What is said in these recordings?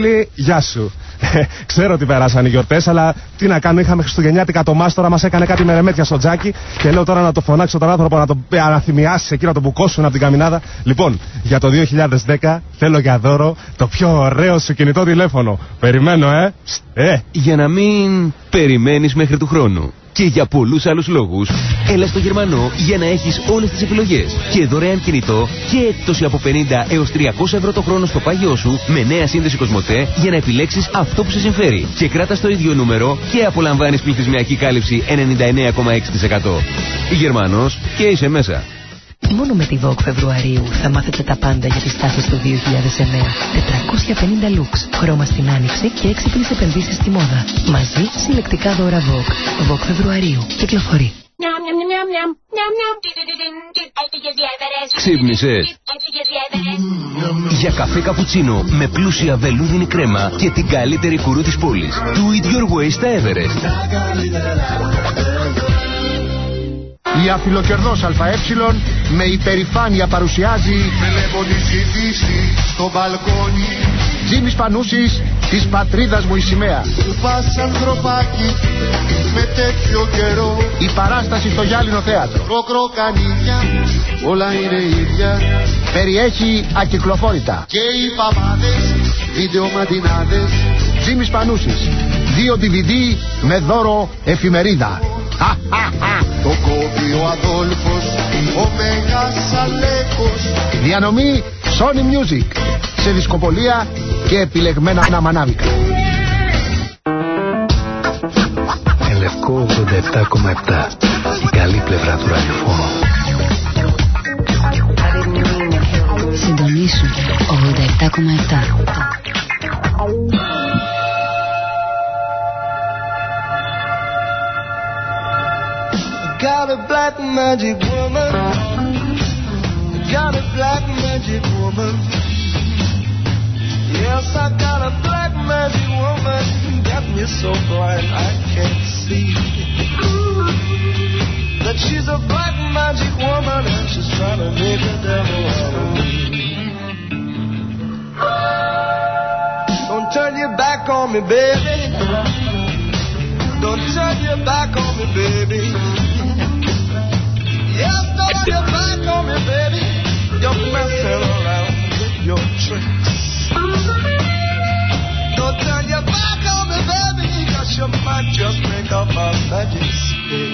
Ηράκλη, γεια σου. Ξέρω ότι περάσαν οι γιορτές, αλλά τι να κάνω, είχαμε χριστουγεννιάτικα το μάστορα, μας έκανε κάτι μερεμέτια στο τζάκι και λέω τώρα να το φωνάξω τον άνθρωπο να τον αναθυμιάσει εκεί, να τον μπουκώσουν από την καμινάδα. Λοιπόν, για το 2010 θέλω για δώρο το πιο ωραίο σου κινητό τηλέφωνο. Περιμένω, Για να μην περιμένεις μέχρι του χρόνου. Και για πολλούς άλλους λόγους, έλα στο Γερμανό για να έχεις όλες τις επιλογές. Και δωρεάν κινητό και έκπτωση από 50 έως 300 ευρώ το χρόνο στο πάγιό σου με νέα σύνδεση Κοσμοτέ για να επιλέξεις αυτό που σε συμφέρει. Και κράτα το ίδιο νούμερο και απολαμβάνεις πληθυσμιακή κάλυψη 99,6%. Γερμανός και είσαι μέσα. Μόνο με τη Vogue Φεβρουαρίου θα μάθετε τα πάντα για τις τάσεις του 2009. 450 looks, χρώμα στην άνοιξη και έξυπνες επενδύσεις στη μόδα. Μαζί συλλεκτικά δώρα Vogue. Vogue Φεβρουαρίου. Κυκλοφορεί. Ξύπνησες. Για καφέ καπουτσίνο με πλούσια βελούδινη κρέμα και την καλύτερη κουρού της πόλης. Do it your way στα Everest. Η αφιλοκερδός ΑΕ με υπερηφάνεια παρουσιάζει Μελεμονίζει δύση στο μπαλκόνι. Τζίμις Πανούσης, της πατρίδας μου η σημαία. Που πας ανθρωπάκι με τέτοιο καιρό. Η παράσταση στο Γυάλινο Θέατρο. Κροκροκανίδια, όλα είναι ίδια. Περιέχει ακυκλοφόρητα. Και οι παπάδες, βιντεοματινάδες. Τζίμις Πανούσης, 2 DVD με δώρο εφημερίδα. Το κόβει ο Αδόλφος, ο Μέγας Αλέκος. Διανομή Sony Music, σε δισκοπολία και επιλεγμένα μανάβικα. Ελευκό 87,7, η καλή πλευρά του ραδιοφώνου. Συντονίσου 87,7. Got a black magic woman. Got a black magic woman. Yes, I got a black magic woman. Got me so blind I can't see that she's a black magic woman and she's trying to make a devil out of me. Don't turn your back on me, baby. Don't turn your back on me, baby. Yes, don't turn your back on me, baby. You're messing around with your tricks. Don't turn your back on me, baby, 'cause you might just make up my magic spell.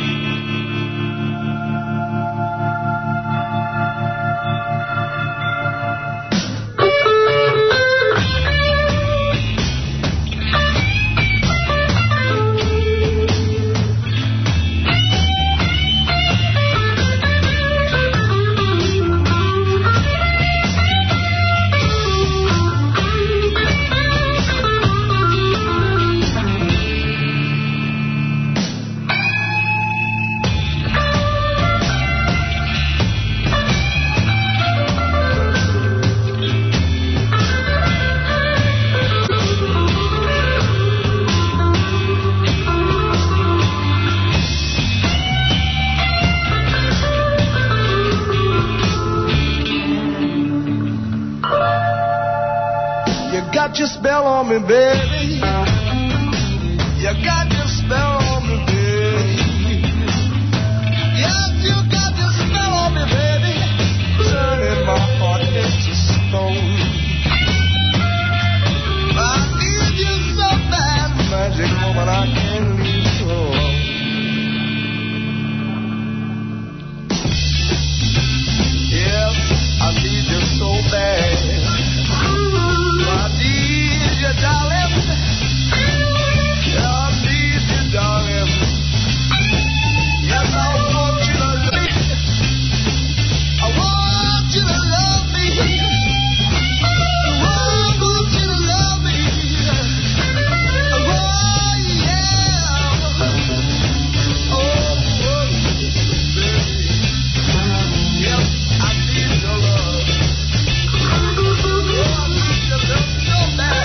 Your spell on me, baby. You got your spell on me, baby. Yes, you got your spell on me, baby. Turning my heart into stone. I need you so bad, magic woman, I can't leave you alone. Yes, I need you so bad. Darling, I need you, darling. Yes, I want you to love me. I want you to love me. I want you to love me. Oh, yeah. Oh, baby. Yes, I need your love. Oh, I need your love so bad.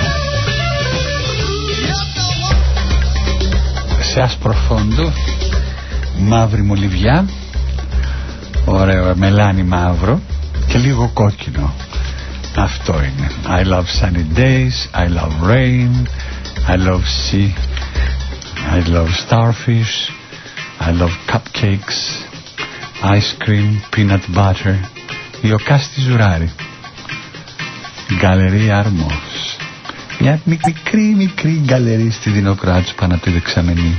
Σε άσπρο φόντο, μαύρη μολυβιά, ωραίο μελάνι μαύρο και λίγο κόκκινο. Αυτό είναι. I love sunny days, I love rain, I love sea, I love starfish, I love cupcakes, ice cream, peanut butter. Ιωκάστη Ζουράρη, Γκαλερί Αρμός. Μια μικρή γκαλερί στη Δινοκράτσου πάνω από τη Δεξαμενή.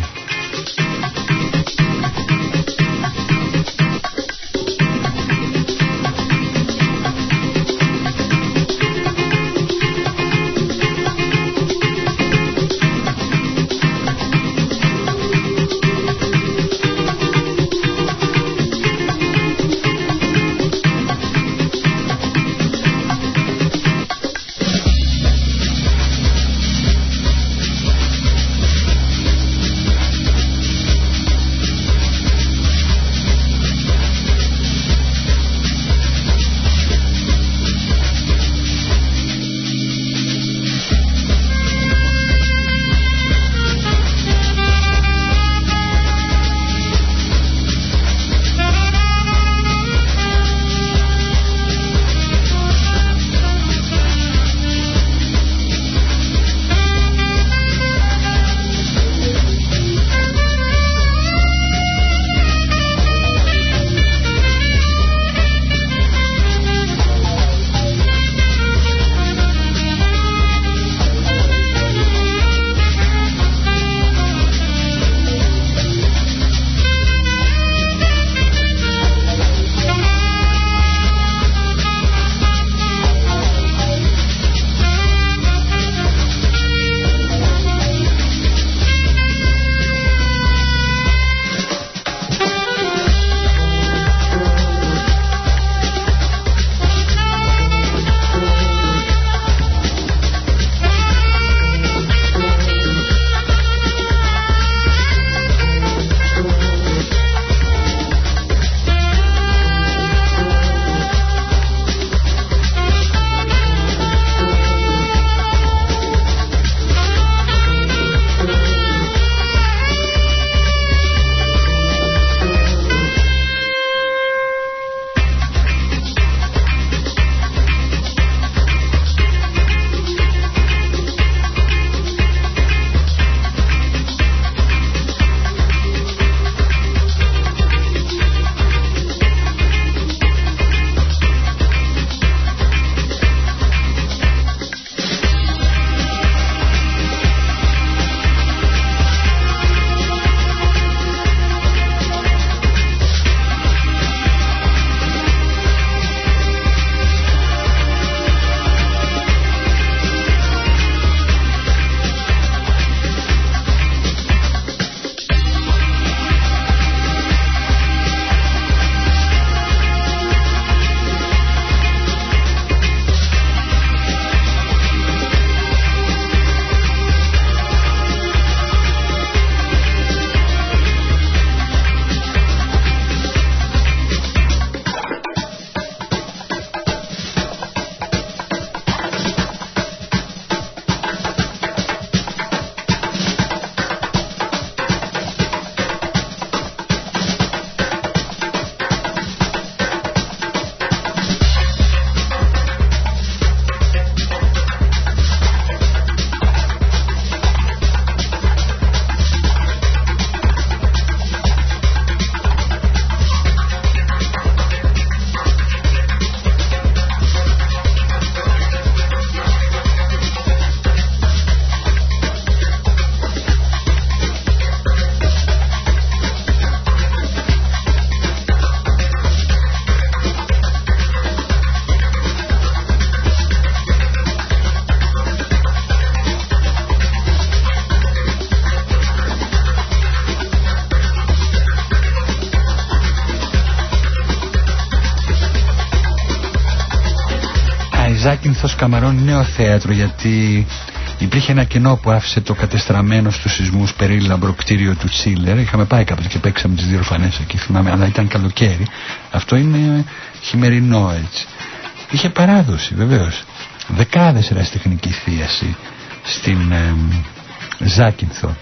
Ζάκυνθος Καμαρών νέο θέατρο, γιατί υπήρχε ένα κενό που άφησε το κατεστραμμένο στους σεισμούς περίλαμπρο κτίριο του Τσίλερ. Είχαμε πάει κάποτε και παίξαμε τις δύο ορφανές εκεί, θυμάμαι, αλλά ήταν καλοκαίρι. Αυτό είναι χειμερινό έτσι. Είχε παράδοση βεβαίως. Δεκάδες ερασιτεχνική θίαση στην Ζάκυνθο.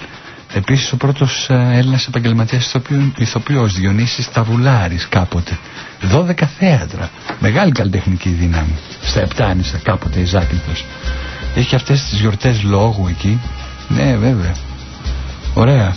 Επίσης ο πρώτος Έλληνας επαγγελματίας ηθοποιός Διονύσης Ταβουλάρης κάποτε. 12 θέατρα. Μεγάλη καλλιτεχνική δύναμη. Στα Επτάνησα κάποτε η Ζάκυνθος. Έχει αυτές τις γιορτές λόγου εκεί. Ναι, βέβαια. Ωραία.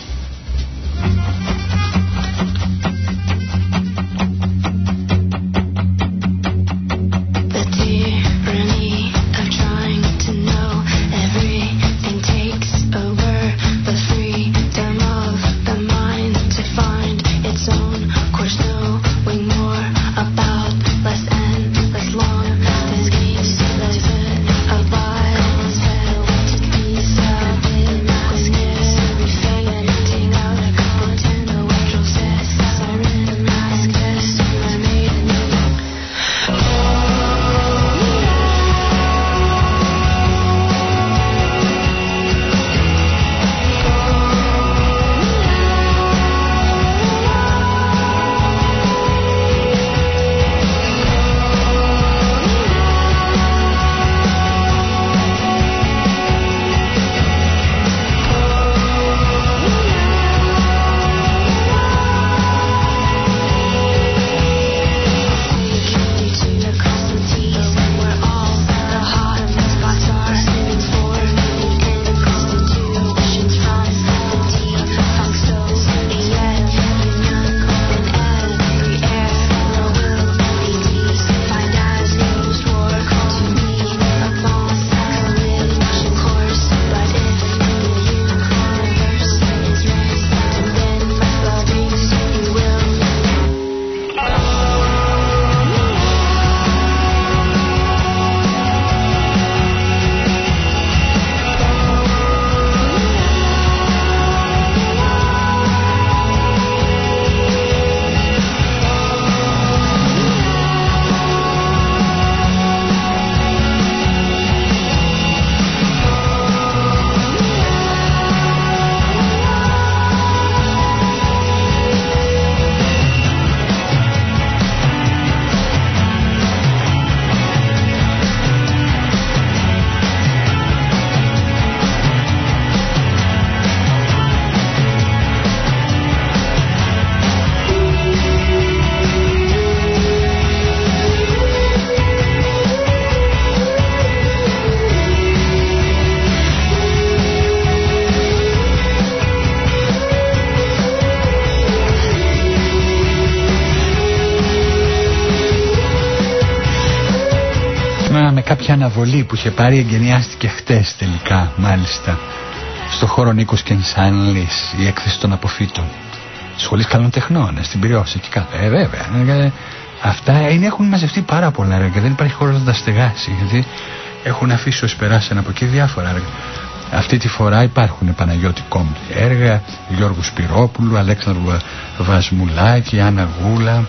Με κάποια αναβολή που είχε πάρει, εγκαινιάστηκε χτες τελικά, μάλιστα, στο χώρο Νίκος και Νσάνλης, η έκθεση των αποφύτων Σχολής Καλών Τεχνών στην Πειραιώς, εκεί κάτω. Βέβαια, αυτά έχουν μαζευτεί πάρα πολλά έργα και δεν υπάρχει χώρος να τα στεγάσει, γιατί έχουν αφήσει ως περάσαν από εκεί διάφορα έργα. Αυτή τη φορά υπάρχουν Παναγιώτη Κόμπτη έργα, Γιώργου Σπυρόπουλου, Αλέξανδρου Βασμουλάκη, Άννα Γούλα,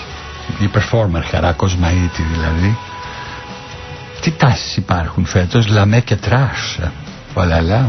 η performer Χαρά Κοσμαΐτη δηλαδή. Τι τάσεις υπάρχουν φέτος, λαμέ και τρας, ολαλά.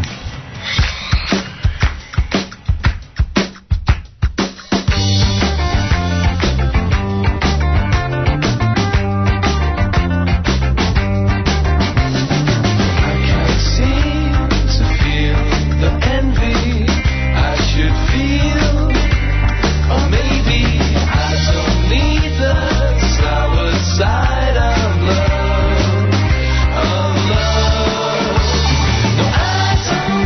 I don't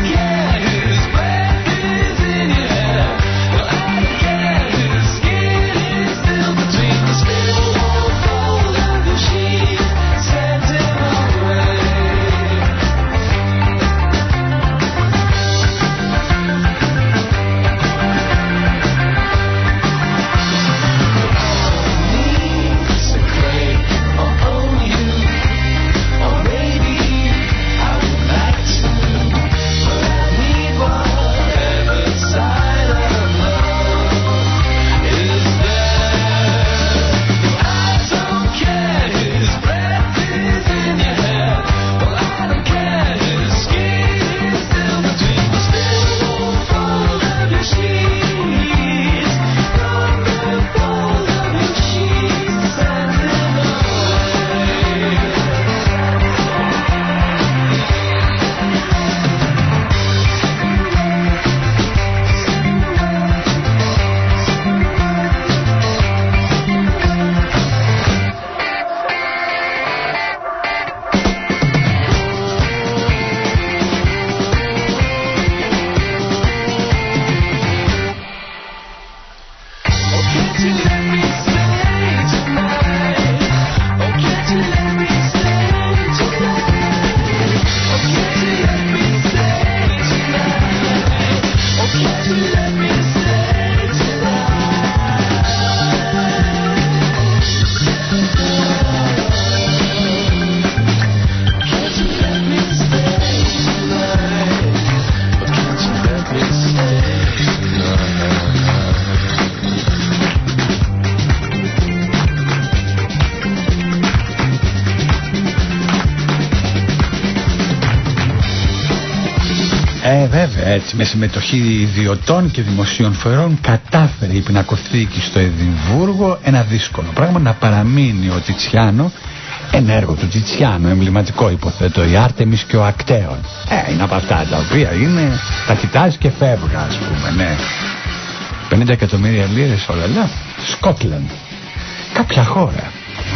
Βέβαια, έτσι με συμμετοχή ιδιωτών και δημοσίων φορέων κατάφερε η πινακοθήκη στο Εδιμβούργο ένα δύσκολο πράγμα, να παραμείνει ο Τιτσιάνο, ένα έργο του Τιτσιάνο, εμβληματικό υποθέτω, η Άρτεμις και ο Ακτέων. Είναι από αυτά τα οποία είναι, τα κοιτάς και φεύγα, ας πούμε, ναι. 50 εκατομμύρια λίρες όλα, αλλά Σκότλαντ, κάποια χώρα.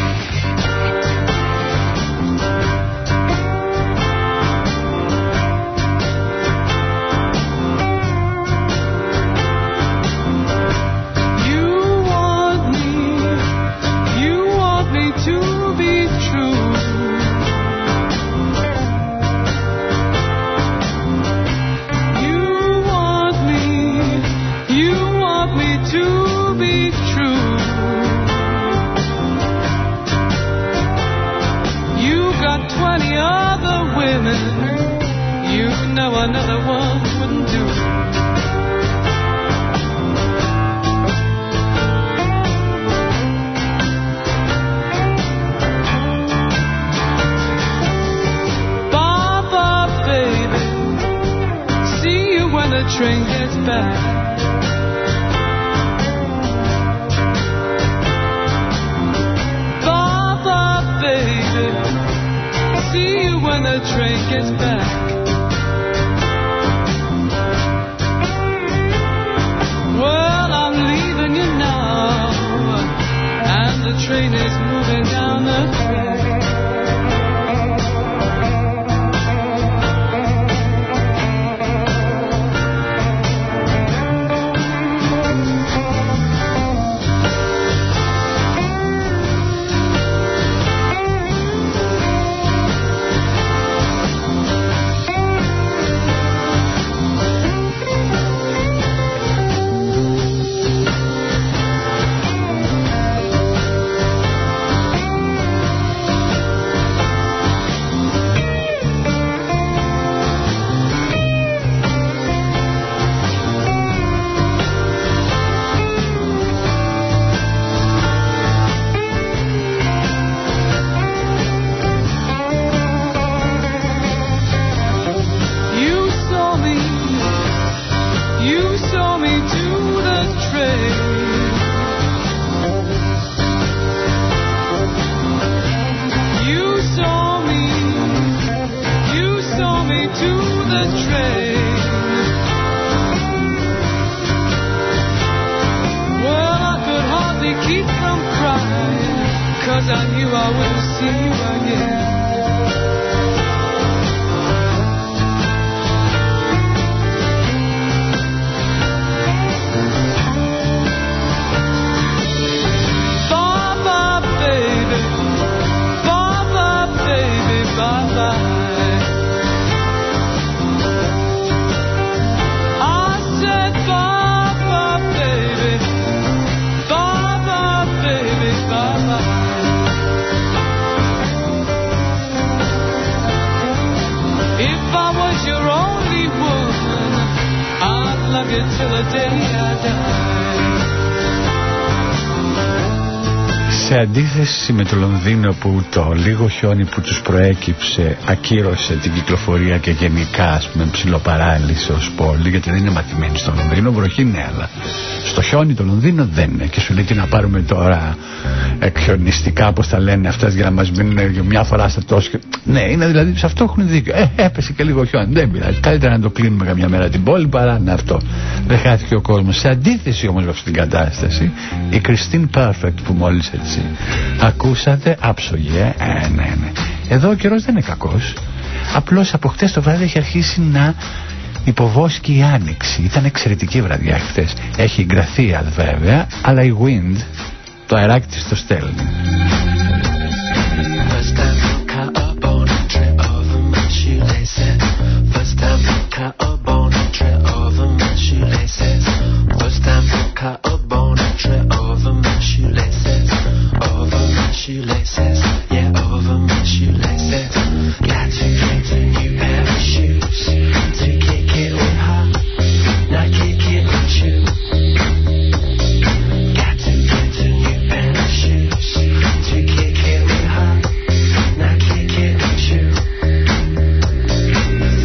Σε αντίθεση με το Λονδίνο που το λίγο χιόνι που τους προέκυψε ακύρωσε την κυκλοφορία και γενικά ας πούμε ψιλοπαράλυσε ως πόλη, γιατί δεν είναι μαθημένοι στο Λονδίνο, βροχή ναι, αλλά στο χιόνι το Λονδίνο δεν είναι, και σου λέει τι να πάρουμε τώρα εκχιονιστικά, πώς τα λένε αυτές, για να μας μείνουν μια φορά στα τόσο. Ναι, είναι δηλαδή, σε αυτό έχουν δίκιο. Έπεσε και λίγο χιόνι, δεν πειράζει, καλύτερα να το κλείνουμε καμιά μέρα την πόλη παρά να αυτό. Δεν χάθηκε ο κόσμος. Σε αντίθεση όμως με αυτή την κατάσταση, η Christine Perfect που μόλις έτσι ακούσατε, άψογη, ναι. Εδώ ο καιρός δεν είναι κακός. Απλώς από χτες το βράδυ έχει αρχίσει να υποβόσκει η άνοιξη. Ήταν εξαιρετική βραδιά χτες. Έχει γκραθία βέβαια, αλλά η wind, το αεράκι της το στέλνει. Shoelaces, yeah, over my shoelaces. Got to get a new pair of shoes to kick it with her, not kick it with you. Got to get a new pair of shoes to kick it with her, not kick it with you.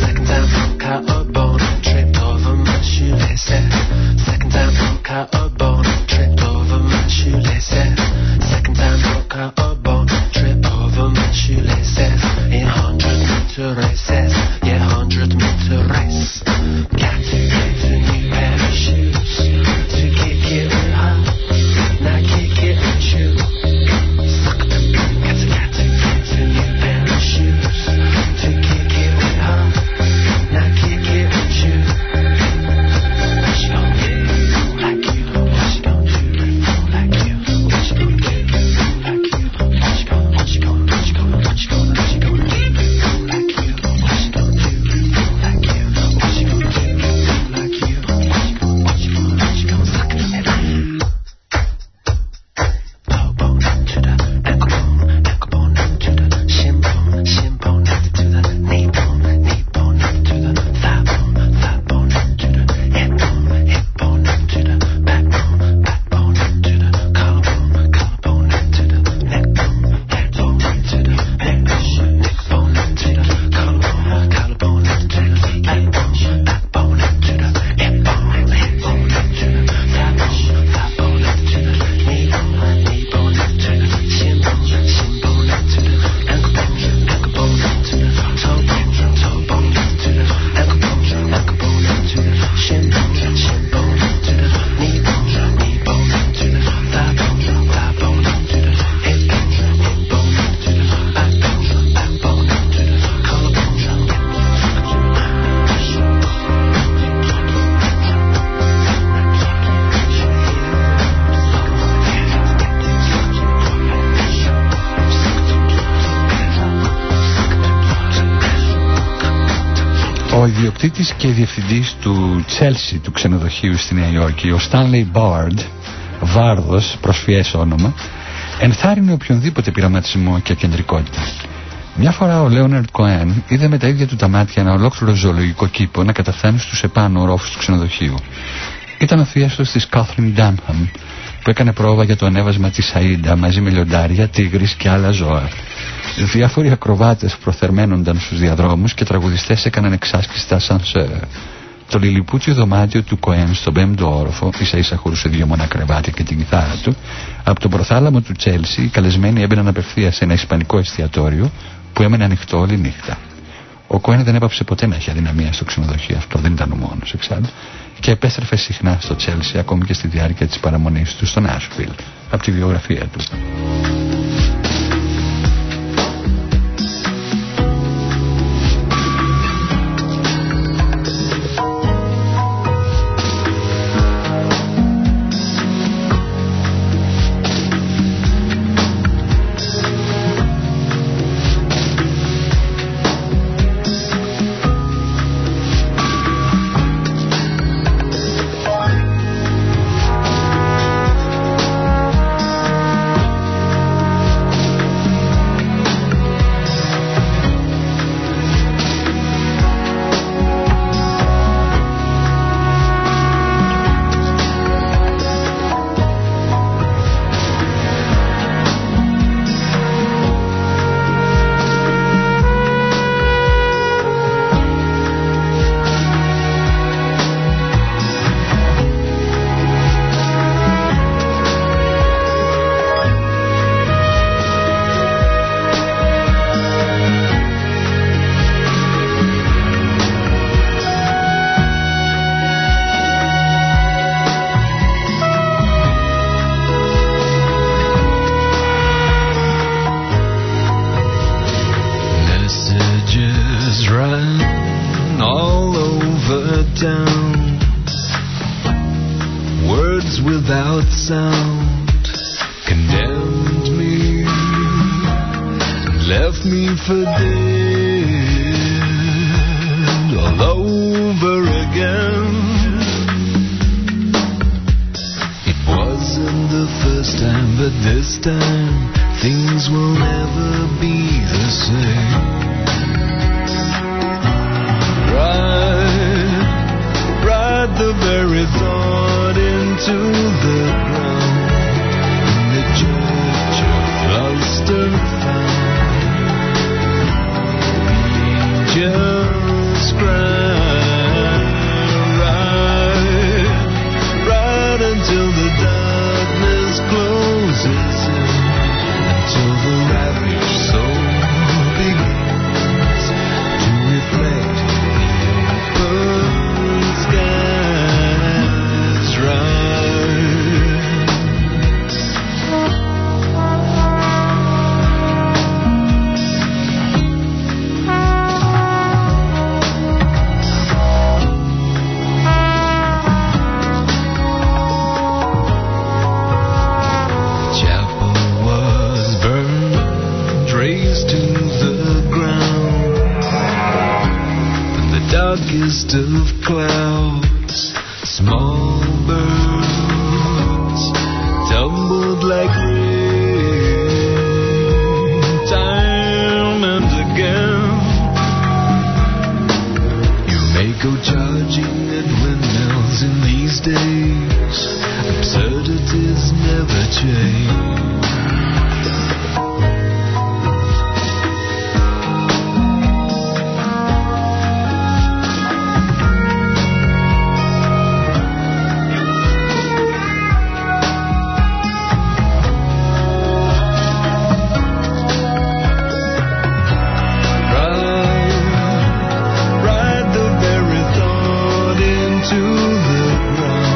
ιδιοκτήτης και διευθυντής του Chelsea, του ξενοδοχείου στη Νέα Υόρκη, ο Stanley Bard, Βάρδος, προσφιές όνομα, ενθάρρυνε οποιονδήποτε πειραματισμό και κεντρικότητα. Μια φορά ο Λέοναρντ Κοέν είδε με τα ίδια του τα μάτια ένα ολόκληρο ζωολογικό κήπο να καταφθάνει στους επάνω ορόφους του ξενοδοχείου. Ήταν ο θείαστος της Κάθριν Ντάνχαμ, που έκανε πρόβα για το ανέβασμα της Αΐντα μαζί με λιοντάρια, τίγρης και άλλα ζώα. Διάφοροι ακροβάτες προθερμαίνονταν στους διαδρόμους και τραγουδιστές έκαναν εξάσκηση στα ασανσέρ. Το λιλιπούτσιο δωμάτιο του Κοέν στον 5ο όροφο, ίσα ίσα χωρούσε 2 μονά κρεβάτια και την κιθάρα του. Από τον προθάλαμο του Τσέλσι, οι καλεσμένοι έμπαιναν απευθείας σε ένα ισπανικό εστιατόριο που έμενε ανοιχτό όλη νύχτα. Ο Κοέν δεν έπαψε ποτέ να έχει αδυναμία στο ξενοδοχείο αυτό, δεν ήταν ο μόνος εξάλλου, και επέστρεφε συχνά στο Τσέλσι ακόμη και στη διάρκεια της παραμονής του στο Νάσβιλ, από τη βιογραφία του.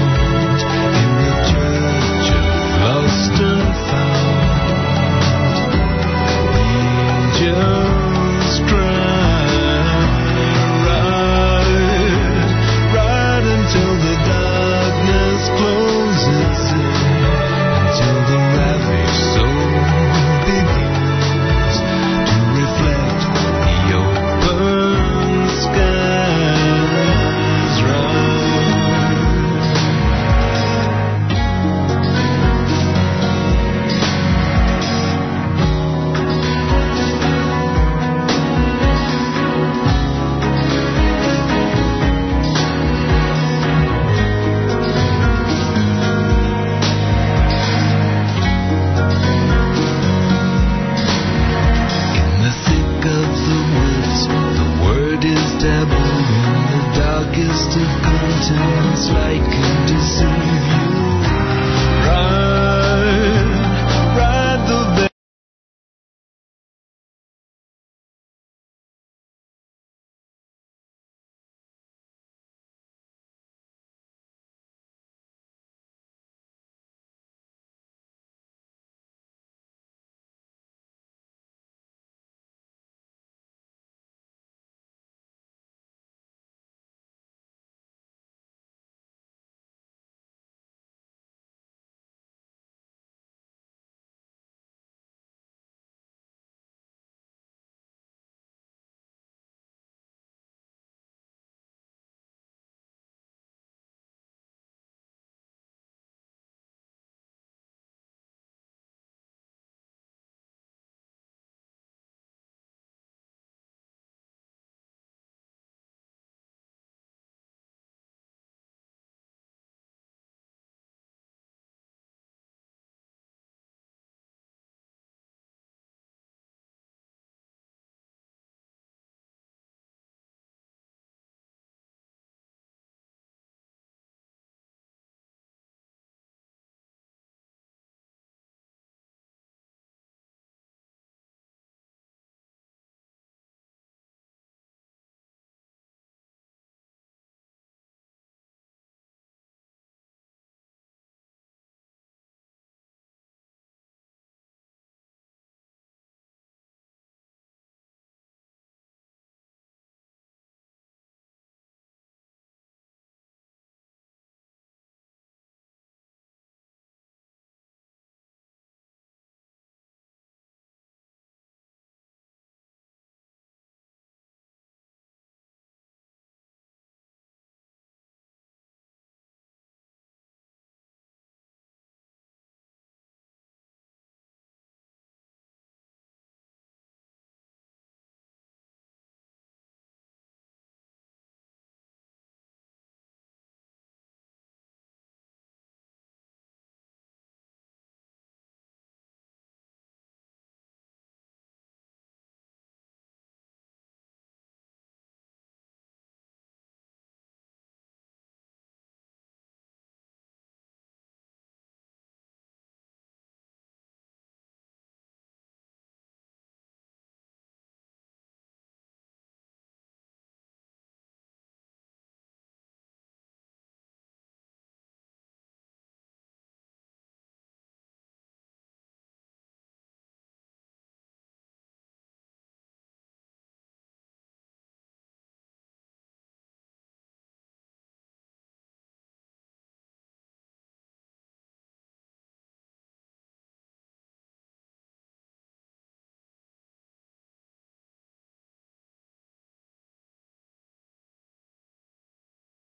Lost and found. darkest of contents like a deceive you. Run